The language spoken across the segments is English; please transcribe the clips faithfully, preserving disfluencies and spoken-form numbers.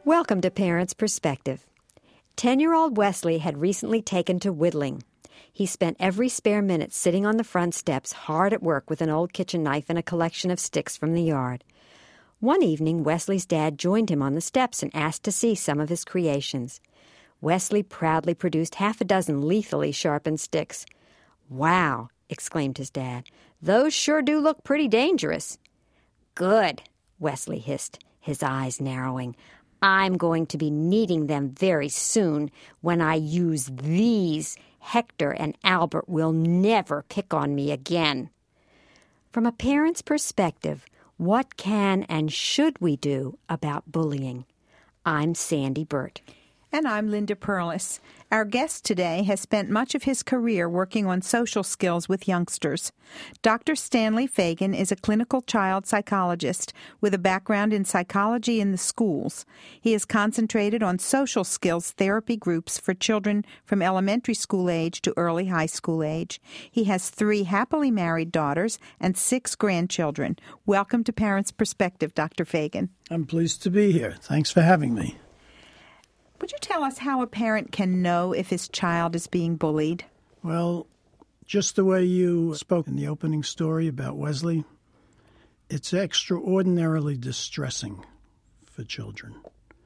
Welcome to Parents' Perspective. Ten-year-old Wesley had recently taken to whittling. He spent every spare minute sitting on the front steps, hard at work with an old kitchen knife and a collection of sticks from the yard. One evening, Wesley's dad joined him on the steps and asked to see some of his creations. Wesley proudly produced half a dozen lethally sharpened sticks. "Wow," exclaimed his dad. "Those sure do look pretty dangerous." "Good," Wesley hissed, his eyes narrowing. "I'm going to be needing them very soon. When I use these, Hector and Albert will never pick on me again." From a parent's perspective, what can and should we do about bullying? I'm Sandy Burt. And I'm Linda Perlis. Our guest today has spent much of his career working on social skills with youngsters. Doctor Stanley Fagan is a clinical child psychologist with a background in psychology in the schools. He has concentrated on social skills therapy groups for children from elementary school age to early high school age. He has three happily married daughters and six grandchildren. Welcome to Parents' Perspective, Doctor Fagan. I'm pleased to be here. Thanks for having me. Would you tell us how a parent can know if his child is being bullied? Well, just the way you spoke in the opening story about Wesley, it's extraordinarily distressing for children.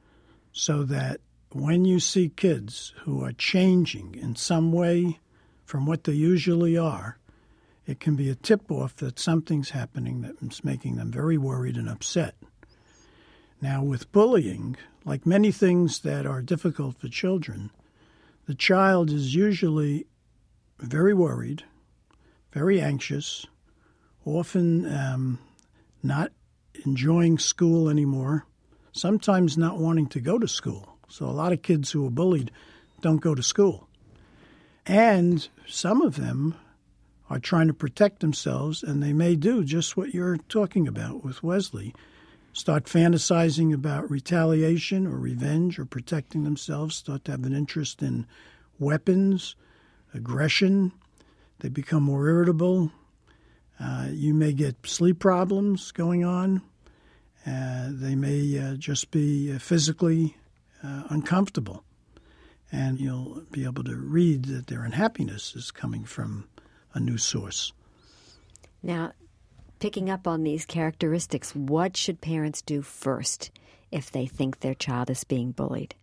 So that when you see kids who are changing in some way from what they usually are, it can be a tip-off that something's happening that's making them very worried and upset. Now, with bullying, like many things that are difficult for children, the child is usually very worried, very anxious, often um, not enjoying school anymore, sometimes not wanting to go to school. So a lot of kids who are bullied don't go to school. And some of them are trying to protect themselves, and they may do just what you're talking about with Wesley. Start fantasizing about retaliation or revenge or protecting themselves, start to have an interest in weapons, aggression. They become more irritable. Uh, you may get sleep problems going on. Uh, they may uh, just be uh, physically uh, uncomfortable. And you'll be able to read that their unhappiness is coming from a new source. Now, picking up on these characteristics, what should parents do first if they think their child is being bullied?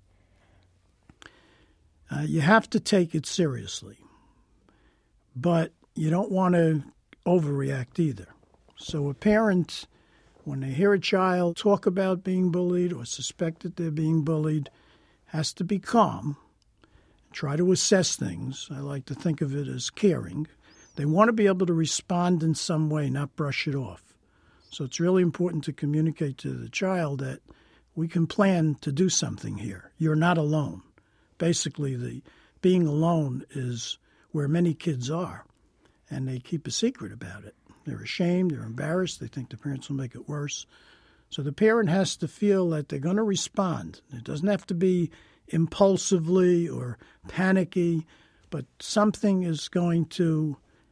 Uh, you have to take it seriously, but you don't want to overreact either. So a parent, when they hear a child talk about being bullied or suspect that they're being bullied, has to be calm, try to assess things. I like to think of it as caring. They want to be able to respond in some way, not brush it off. So it's really important to communicate to the child that we can plan to do something here. You're not alone. Basically, the being alone is where many kids are, and they keep a secret about it. They're ashamed, they're embarrassed, they think the parents will make it worse. So the parent has to feel that they're going to respond. It doesn't have to be impulsively or panicky, but something is going to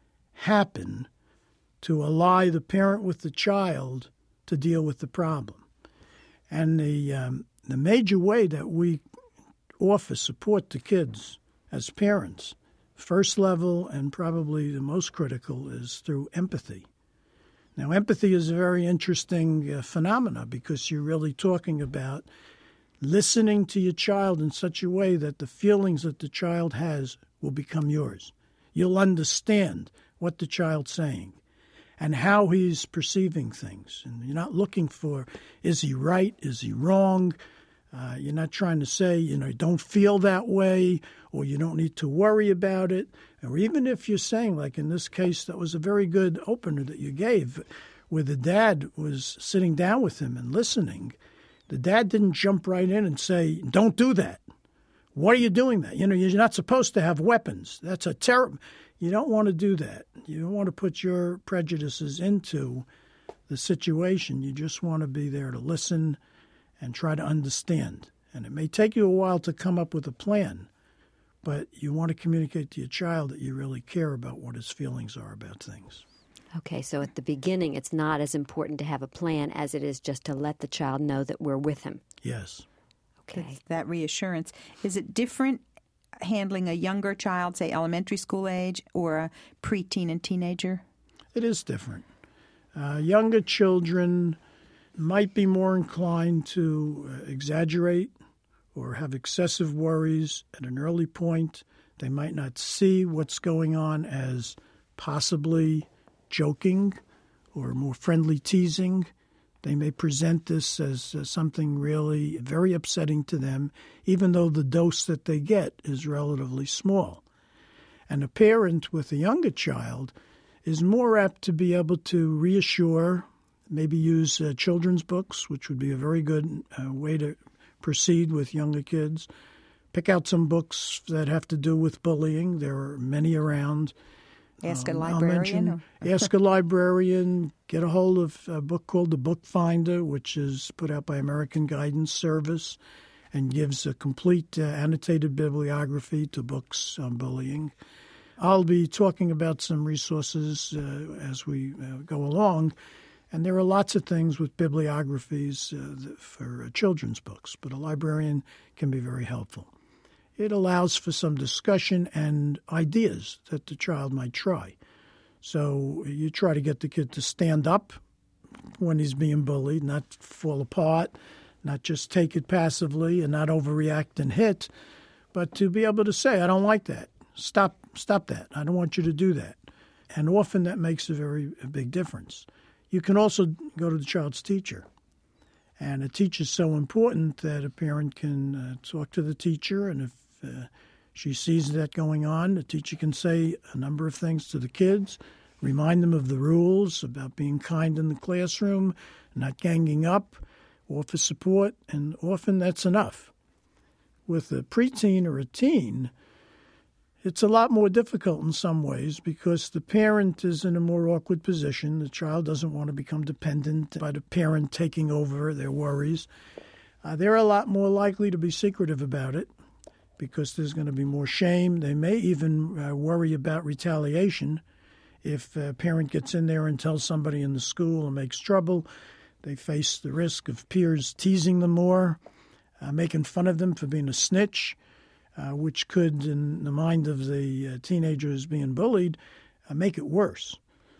happen to ally the parent with the child to deal with the problem. And the um, the major way that we offer support to kids as parents, first level and probably the most critical, is through empathy. Now, empathy is a very interesting uh, phenomena because you're really talking about listening to your child in such a way that the feelings that the child has will become yours. You'll understand what the child's saying and how he's perceiving things. And you're not looking for, is he right, is he wrong? Uh, you're not trying to say, you know, don't feel that way or you don't need to worry about it. Or even if you're saying, like in this case, that was a very good opener that you gave, where the dad was sitting down with him and listening. The dad didn't jump right in and say, don't do that. Why are you doing that? You know, you're not supposed to have weapons. That's a terrible... You don't want to do that. You don't want to put your prejudices into the situation. You just want to be there to listen and try to understand. And it may take you a while to come up with a plan, but you want to communicate to your child that you really care about what his feelings are about things. Okay, so at the beginning, it's not as important to have a plan as it is just to let the child know that we're with him. Yes. Okay. That's that reassurance. Is it different handling a younger child, say elementary school age, or a preteen and teenager? It is different. Uh, younger children might be more inclined to uh, exaggerate or have excessive worries at an early point. They might not see what's going on as possibly joking or more friendly teasing. They may present this as uh, something really very upsetting to them, even though the dose that they get is relatively small. And a parent with a younger child is more apt to be able to reassure, maybe use uh, children's books, which would be a very good uh, way to proceed with younger kids. Pick out some books that have to do with bullying. There are many around. Ask Um, a I'll librarian? mention, ask a librarian. Get a hold of a book called The Book Finder, which is put out by American Guidance Service and gives a complete uh, annotated bibliography to books on bullying. I'll be talking about some resources uh, as we uh, go along, and there are lots of things with bibliographies uh, for uh, children's books, but a librarian can be very helpful. It allows for some discussion and ideas that the child might try. So you try to get the kid to stand up when he's being bullied, not fall apart, not just take it passively and not overreact and hit, but to be able to say, I don't like that. Stop, stop that. I don't want you to do that. And often that makes a very a big difference. You can also go to the child's teacher. And a teacher is so important that a parent can uh, talk to the teacher, and if uh, she sees that going on, the teacher can say a number of things to the kids, remind them of the rules about being kind in the classroom, not ganging up, offer support, and often that's enough. With a preteen or a teen, it's a lot more difficult in some ways because the parent is in a more awkward position. The child doesn't want to become dependent by the parent taking over their worries. Uh, they're a lot more likely to be secretive about it because there's going to be more shame. They may even uh, worry about retaliation. If a parent gets in there and tells somebody in the school and makes trouble, they face the risk of peers teasing them more, uh, making fun of them for being a snitch. Uh, which could, in the mind of the uh, teenager who's being bullied, uh, make it worse.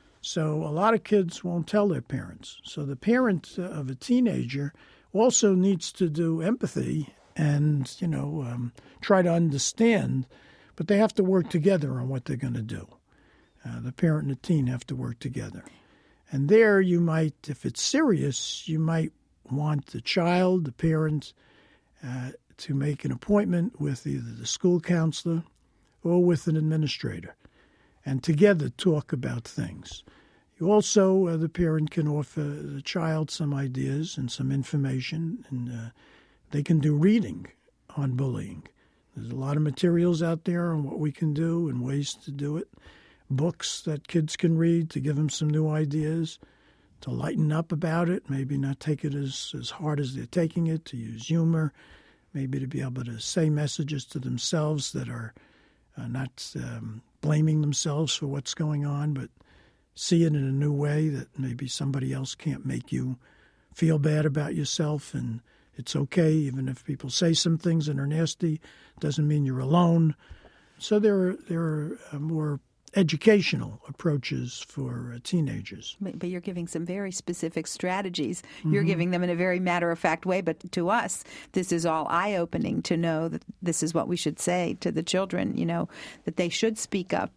So a lot of kids won't tell their parents. So the parent uh, of a teenager also needs to do empathy and, you know, um, try to understand, but they have to work together on what they're going to do. Uh, the parent and the teen have to work together. And there you might, if it's serious, you might want the child, the parent, uh, to make an appointment with either the school counselor or with an administrator and together talk about things. You also, uh, the parent can offer the child some ideas and some information, and uh, they can do reading on bullying. There's a lot of materials out there on what we can do and ways to do it, books that kids can read to give them some new ideas, to lighten up about it, maybe not take it as, as hard as they're taking it, to use humor, maybe to be able to say messages to themselves that are uh, not um, blaming themselves for what's going on, but see it in a new way that maybe somebody else can't make you feel bad about yourself, and it's okay, even if people say some things that are nasty, doesn't mean you're alone. So there are, there are uh, more educational approaches for uh, teenagers. But, but you're giving some very specific strategies. Mm-hmm. You're giving them in a very matter-of-fact way, but to us, this is all eye-opening to know that this is what we should say to the children, you know, that they should speak up.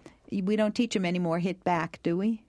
We don't teach them anymore hit back, do we?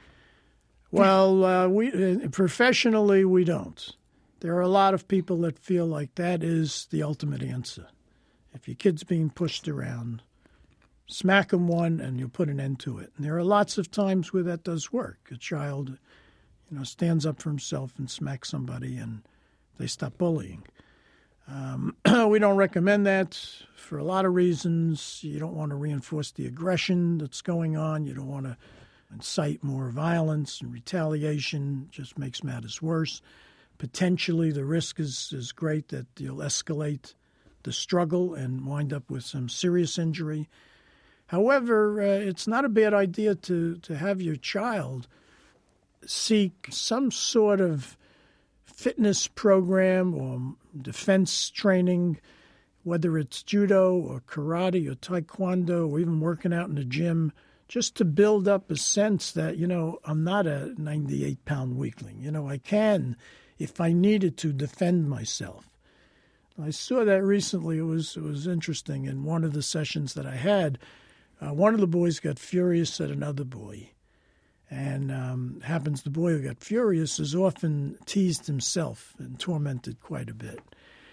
Well, uh, we uh, professionally, we don't. There are a lot of people that feel like that is the ultimate answer. If your kid's being pushed around, smack them one, and you'll put an end to it. And there are lots of times where that does work. A child, you know, stands up for himself and smacks somebody, and they stop bullying. Um, we don't recommend that for a lot of reasons. You don't want to reinforce the aggression that's going on. You don't want to incite more violence and retaliation. It just makes matters worse. Potentially, the risk is, is great that you'll escalate the struggle and wind up with some serious injury. However, uh, it's not a bad idea to, to have your child seek some sort of fitness program or defense training, whether it's judo or karate or taekwondo or even working out in the gym, just to build up a sense that, you know, I'm not a ninety-eight pound weakling. You know, I can, if I needed to, defend myself. I saw that recently. It was it was interesting. In one of the sessions that I had, uh, one of the boys got furious at another boy. And um, happens the boy who got furious is often teased himself and tormented quite a bit.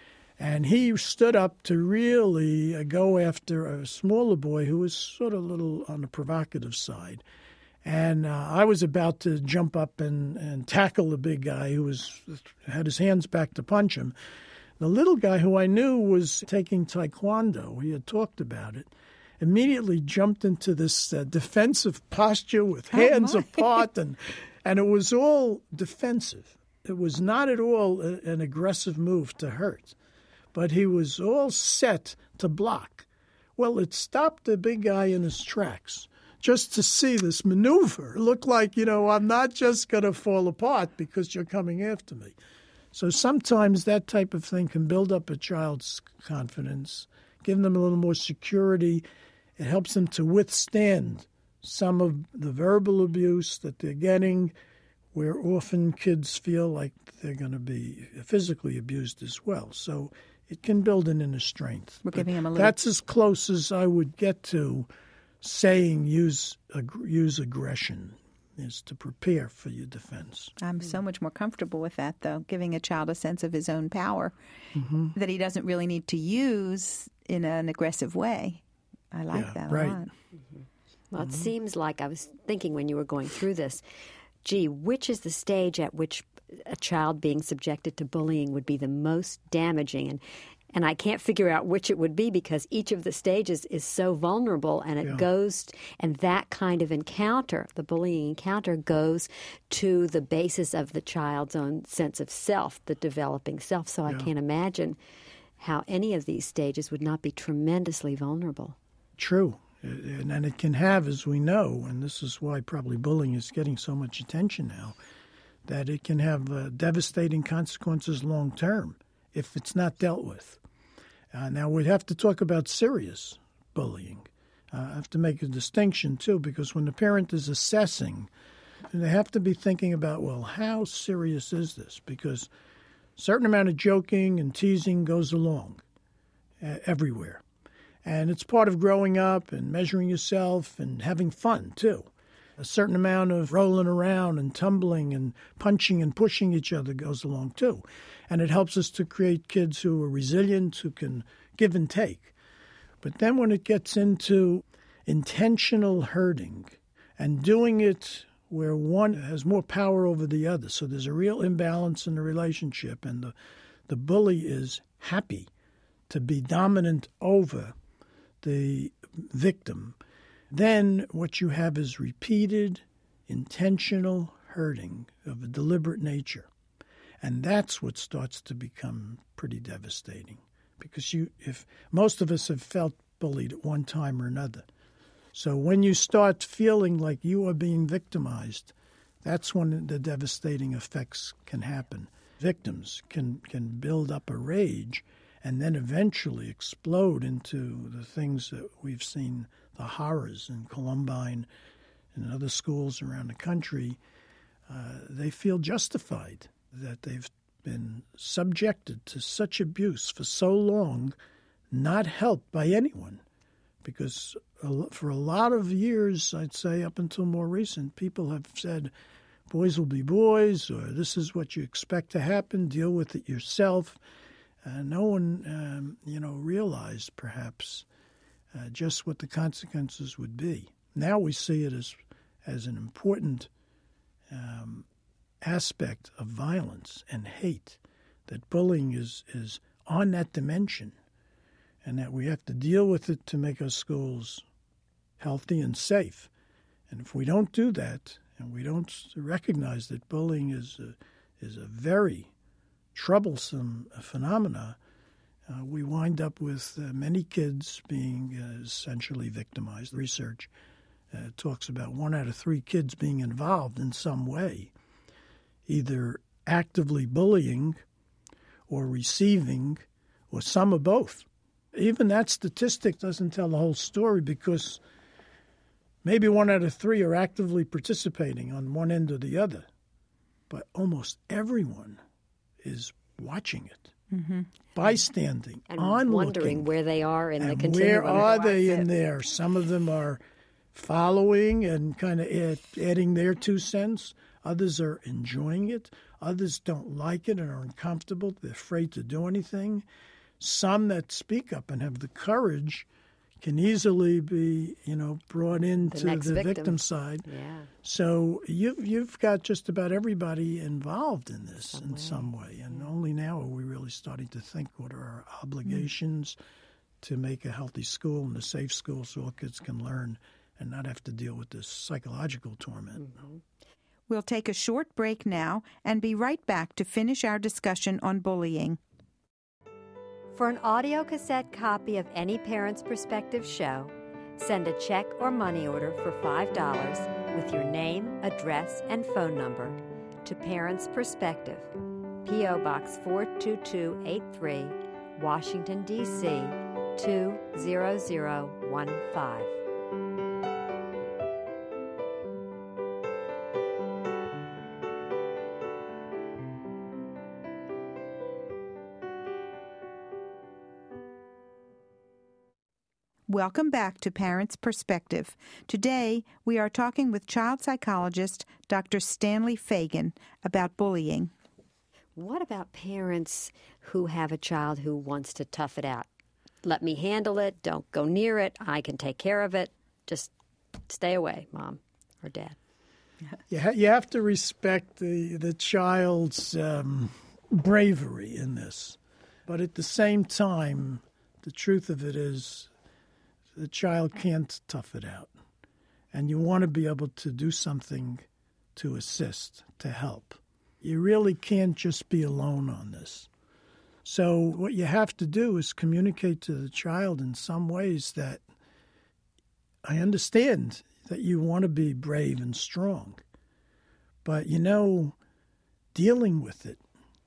And he stood up to really uh, go after a smaller boy who was sort of a little on the provocative side. And uh, I was about to jump up and, and tackle the big guy who was had his hands back to punch him. The little guy, who I knew was taking taekwondo, he had talked about it, immediately jumped into this uh, defensive posture with hands oh apart, and and it was all defensive. It was not at all a, an aggressive move to hurt, but he was all set to block. Well, it stopped the big guy in his tracks just to see this maneuver. It looked like, you know, I'm not just going to fall apart because you're coming after me. So sometimes that type of thing can build up a child's confidence, give them a little more security. It helps them to withstand some of the verbal abuse that they're getting, where often kids feel like they're going to be physically abused as well. So it can build an inner strength. We're giving them a little... That's as close as I would get to saying use use aggression, is to prepare for your defense. I'm so much more comfortable with that, though, giving a child a sense of his own power mm-hmm. that he doesn't really need to use in an aggressive way. I like yeah, that right. a lot. Mm-hmm. Well, it seems like I was thinking when you were going through this, gee, which is the stage at which a child being subjected to bullying would be the most damaging? And And I can't figure out which it would be because each of the stages is so vulnerable, and it yeah. goes, and that kind of encounter, the bullying encounter, goes to the basis of the child's own sense of self, the developing self. So I yeah. can't imagine how any of these stages would not be tremendously vulnerable. True. And, and it can have, as we know, and this is why probably bullying is getting so much attention now, that it can have uh, devastating consequences long term if it's not dealt with. Uh, now, we'd have to talk about serious bullying. Uh, I have to make a distinction, too, because when the parent is assessing, they have to be thinking about, well, how serious is this? Because a certain amount of joking and teasing goes along uh, everywhere. And it's part of growing up and measuring yourself and having fun, too. A certain amount of rolling around and tumbling and punching and pushing each other goes along, too. And it helps us to create kids who are resilient, who can give and take. But then when it gets into intentional hurting and doing it where one has more power over the other, so there's a real imbalance in the relationship, and the, the bully is happy to be dominant over the victim, then what you have is repeated, intentional hurting of a deliberate nature. And that's what starts to become pretty devastating. Because you, if most of us have felt bullied at one time or another. So when you start feeling like you are being victimized, that's when the devastating effects can happen. Victims can, can build up a rage and then eventually explode into the things that we've seen, the horrors in Columbine and other schools around the country. Uh, they feel justified that they've been subjected to such abuse for so long, not helped by anyone. Because for a lot of years, I'd say up until more recent, people have said, boys will be boys, or this is what you expect to happen, deal with it yourself. Uh, no one, um, you know, realized perhaps uh, just what the consequences would be. Now we see it as as an important um, aspect of violence and hate, that bullying is, is on that dimension, and that we have to deal with it to make our schools healthy and safe. And if we don't do that, and we don't recognize that bullying is a, is a very troublesome phenomena, uh, we wind up with uh, many kids being uh, essentially victimized. Research uh, talks about one out of three kids being involved in some way, either actively bullying or receiving, or some of both. Even that statistic doesn't tell the whole story, because maybe one out of three are actively participating on one end or the other. But almost everyone is watching it, mm-hmm. bystanding, and onlooking, wondering where they are in and the continuum. Where are they in there? Some of them are following and kind of add, adding their two cents. Others are enjoying it. Others don't like it and are uncomfortable. They're afraid to do anything. Some that speak up and have the courage can easily be, you know, brought into the, the victim. victim side. Yeah. So you, you've got just about everybody involved in this some in way. some way. And yeah. only now are we really starting to think what are our obligations mm. to make a healthy school and a safe school so all kids can learn and not have to deal with this psychological torment. Mm-hmm. We'll take a short break now and be right back to finish our discussion on bullying. For an audio cassette copy of any Parents' Perspective show, send a check or money order for five dollars with your name, address, and phone number to Parents' Perspective, P O. Box four two two eight three, Washington, D C two zero zero one five. Welcome back to Parents' Perspective. Today, we are talking with child psychologist Doctor Stanley Fagan about bullying. What about parents who have a child who wants to tough it out? Let me handle it. Don't go near it. I can take care of it. Just stay away, Mom or Dad. You, ha- you have to respect the, the child's um, bravery in this. But at the same time, the truth of it is, the child can't tough it out. And you want to be able to do something to assist, to help. You really can't just be alone on this. So what you have to do is communicate to the child in some ways that I understand that you want to be brave and strong. But, you know, dealing with it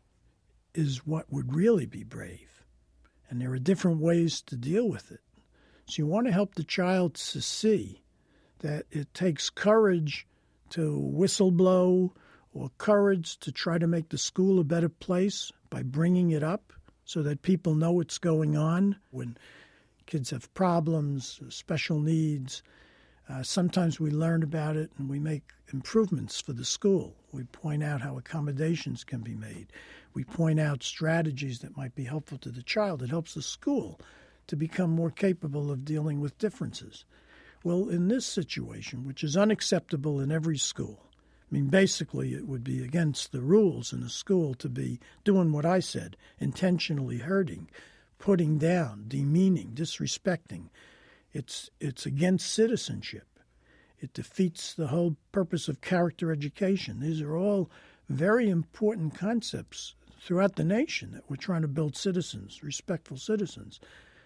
is what would really be brave. And there are different ways to deal with it. So you want to help the child to see that it takes courage to whistle blow or courage to try to make the school a better place by bringing it up so that people know what's going on. When kids have problems, special needs, uh, sometimes we learn about it and we make improvements for the school. We point out how accommodations can be made. We point out strategies that might be helpful to the child. It helps the school to become more capable of dealing with differences. Well, in this situation, which is unacceptable in every school, I mean, basically it would be against the rules in a school to be doing what I said, intentionally hurting, putting down, demeaning, disrespecting. It's, it's against citizenship. It defeats the whole purpose of character education. These are all very important concepts throughout the nation that we're trying to build citizens, respectful citizens.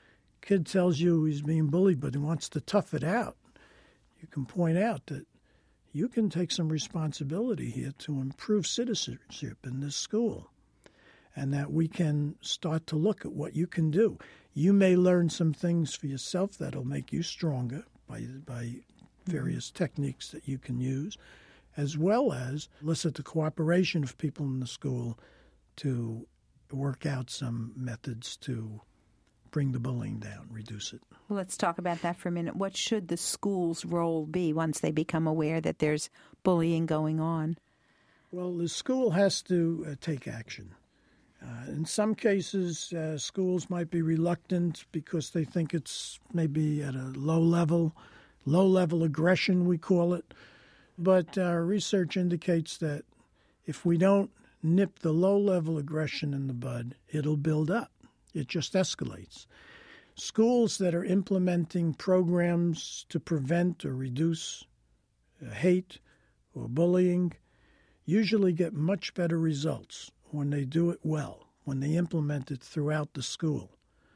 Kid tells you he's being bullied, but he wants to tough it out. You can point out that you can take some responsibility here to improve citizenship in this school, and that we can start to look at what you can do. You may learn some things for yourself that'll make you stronger by by various techniques that you can use, as well as elicit the cooperation of people in the school to work out some methods to bring the bullying down, reduce it. Well, let's talk about that for a minute. What should the school's role be once they become aware that there's bullying going on? Well, the school has to uh, take action. Uh, in some cases, uh, schools might be reluctant because they think it's maybe at a low level, low-level aggression, we call it. But uh, research indicates that if we don't nip the low-level aggression in the bud, it'll build up. It just escalates. Schools that are implementing programs to prevent or reduce uh, hate or bullying usually get much better results when they do it well, when they implement it throughout the school.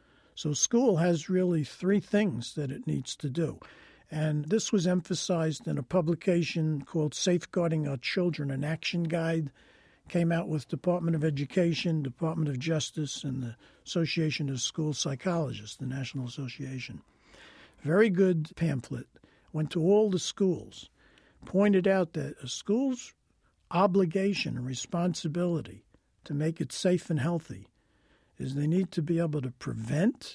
So school has really three things that it needs to do. And this was emphasized in a publication called Safeguarding Our Children, an Action Guide, came out with Department of Education, Department of Justice, and the Association of School Psychologists, the National Association. Very good pamphlet. Went to all the schools, pointed out that a school's obligation and responsibility to make it safe and healthy is they need to be able to prevent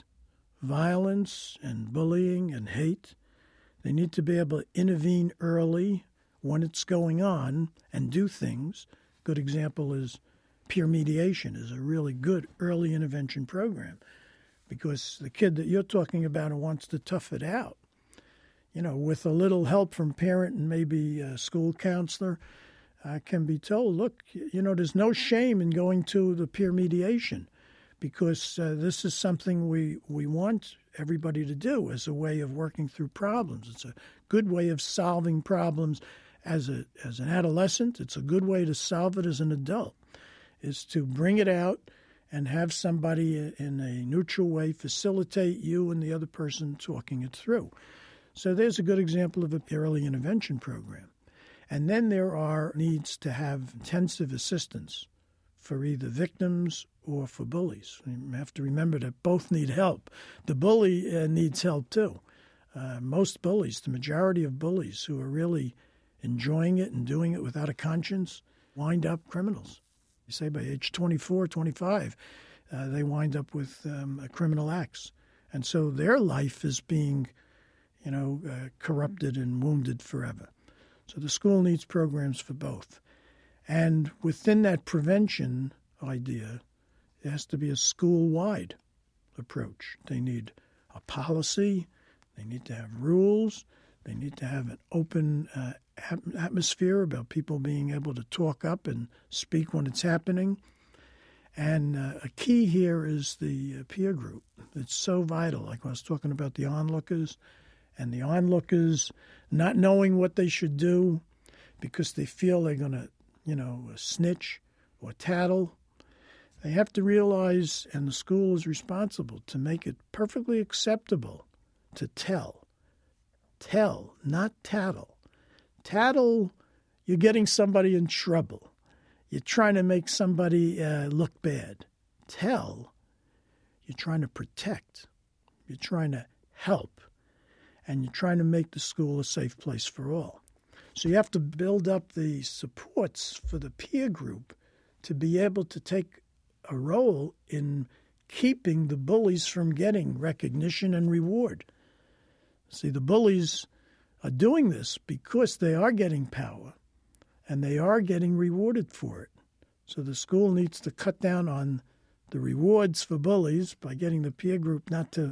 violence and bullying and hate. They need to be able to intervene early when it's going on and do things. Good example is peer mediation is a really good early intervention program, because the kid that you're talking about who wants to tough it out, you know, with a little help from parent and maybe a school counselor, uh, can be told, look, you know, there's no shame in going to the peer mediation, because uh, this is something we, we want everybody to do as a way of working through problems. It's a good way of solving problems as a as an adolescent. It's a good way to solve it as an adult, is to bring it out and have somebody in a neutral way facilitate you and the other person talking it through. So there's a good example of an early intervention program. And then there are needs to have intensive assistance for either victims or for bullies. You have to remember that both need help. The bully uh, needs help too. Uh, most bullies, the majority of bullies who are really enjoying it and doing it without a conscience, wind up criminals. You say by age twenty-four, twenty-five, uh, they wind up with um, criminal acts. And so their life is being, you know, uh, corrupted and wounded forever. So the school needs programs for both. And within that prevention idea, it has to be a school-wide approach. They need a policy. They need to have rules. They need to have an open uh, atmosphere about people being able to talk up and speak when it's happening. And uh, a key here is the uh, peer group. It's so vital. Like I was talking about the onlookers, and the onlookers not knowing what they should do because they feel they're going to, you know, snitch or tattle. They have to realize, and the school is responsible to make it perfectly acceptable to tell. Tell, not tattle. Tattle, you're getting somebody in trouble. You're trying to make somebody uh, look bad. Tell, you're trying to protect. You're trying to help. And you're trying to make the school a safe place for all. So you have to build up the supports for the peer group to be able to take a role in keeping the bullies from getting recognition and reward. See, the bullies are doing this because they are getting power and they are getting rewarded for it. So the school needs to cut down on the rewards for bullies by getting the peer group not to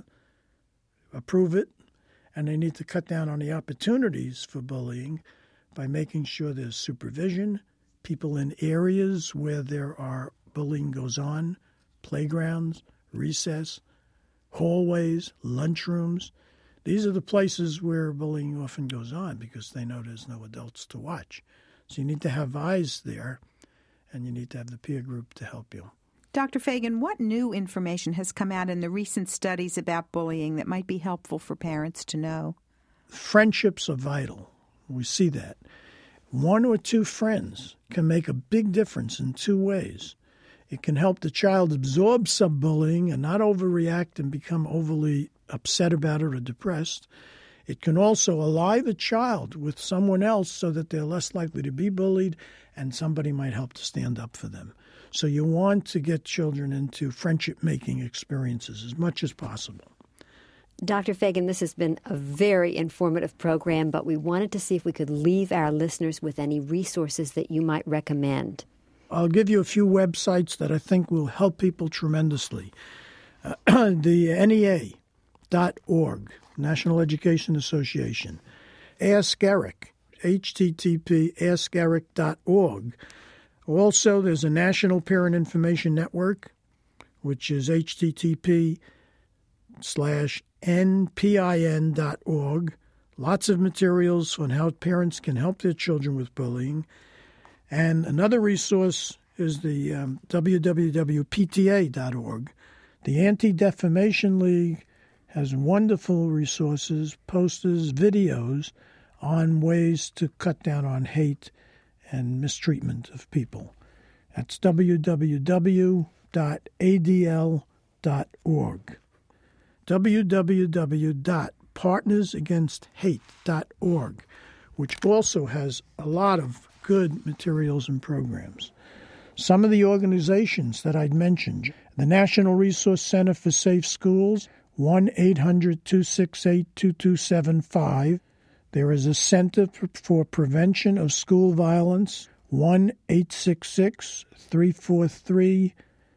approve it, and they need to cut down on the opportunities for bullying by making sure there's supervision, people in areas where there are bullying goes on, playgrounds, recess, hallways, lunchrooms. These are the places where bullying often goes on because they know there's no adults to watch. So you need to have eyes there, and you need to have the peer group to help you. Doctor Fagan, what new information has come out in the recent studies about bullying that might be helpful for parents to know? Friendships are vital. We see that. One or two friends can make a big difference in two ways. It can help the child absorb some bullying and not overreact and become overly upset about it or depressed. It can also ally the child with someone else so that they're less likely to be bullied and somebody might help to stand up for them. So you want to get children into friendship-making experiences as much as possible. Doctor Fagan, this has been a very informative program, but we wanted to see if we could leave our listeners with any resources that you might recommend. I'll give you a few websites that I think will help people tremendously. Uh, the N E A dot org, National Education Association. Ask Eric, H T T P ask eric dot org. Also, there's a National Parent Information Network, which is H T T P slash N P I N dot org. Lots of materials on how parents can help their children with bullying. And another resource is the um, w w w dot p t a dot org. The Anti-Defamation League has wonderful resources, posters, videos on ways to cut down on hate and mistreatment of people. That's w w w dot a d l dot org. w w w dot partners against hate dot org, which also has a lot of good materials and programs. Some of the organizations that I'd mentioned: the National Resource Center for Safe Schools, one eight hundred two six eight two two seven five. There is a Center for Prevention of School Violence, one eight six six three four three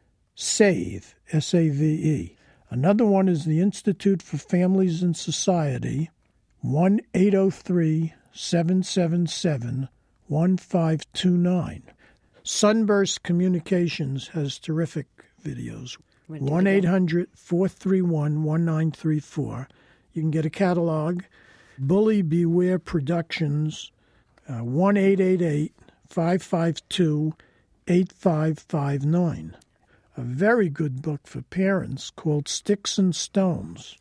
SAVE, S A V E. Another one is the Institute for Families and Society, one eight zero three seven seven seven one five two nine. Sunburst Communications has terrific videos, one eight hundred four three one one nine three four. You can get a catalog. Bully Beware Productions, uh, one eight eight eight five five two eight five five nine. A very good book for parents called Sticks and Stones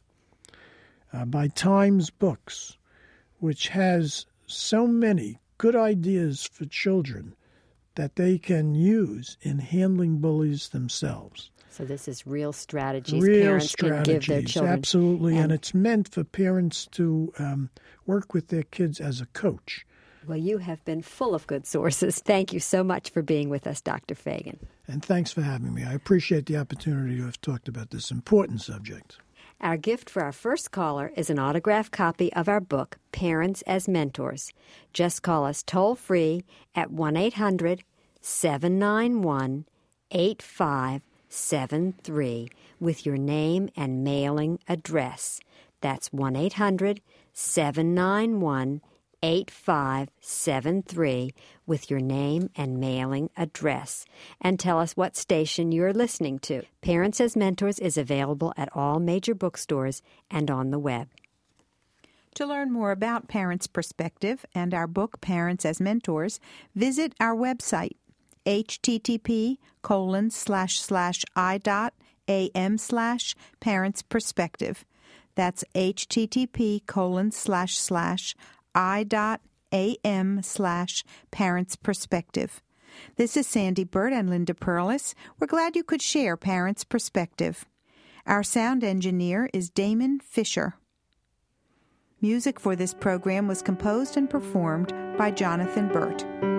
uh, by Times Books, which has so many good ideas for children that they can use in handling bullies themselves. So this is real strategies real parents strategies, can give their children. Absolutely, and, and it's meant for parents to um, work with their kids as a coach. Well, you have been full of good sources. Thank you so much for being with us, Doctor Fagan. And thanks for having me. I appreciate the opportunity to have talked about this important subject. Our gift for our first caller is an autographed copy of our book, Parents as Mentors. Just call us toll-free at one eight hundred seven nine one eight five seven three with your name and mailing address. That's one eight hundred seven nine one eight five seven three with your name and mailing address. And tell us what station you're listening to. Parents as Mentors is available at all major bookstores and on the web. To learn more about Parents' Perspective and our book, Parents as Mentors, visit our website, http colon slash slash i dot am slash parents perspective. That's http colon slash slash i dot am slash parents perspective. This is Sandy Burt and Linda Perlis. We're glad you could share Parents' Perspective. Our sound engineer is Damon Fisher. Music for this program was composed and performed by Jonathan Burt.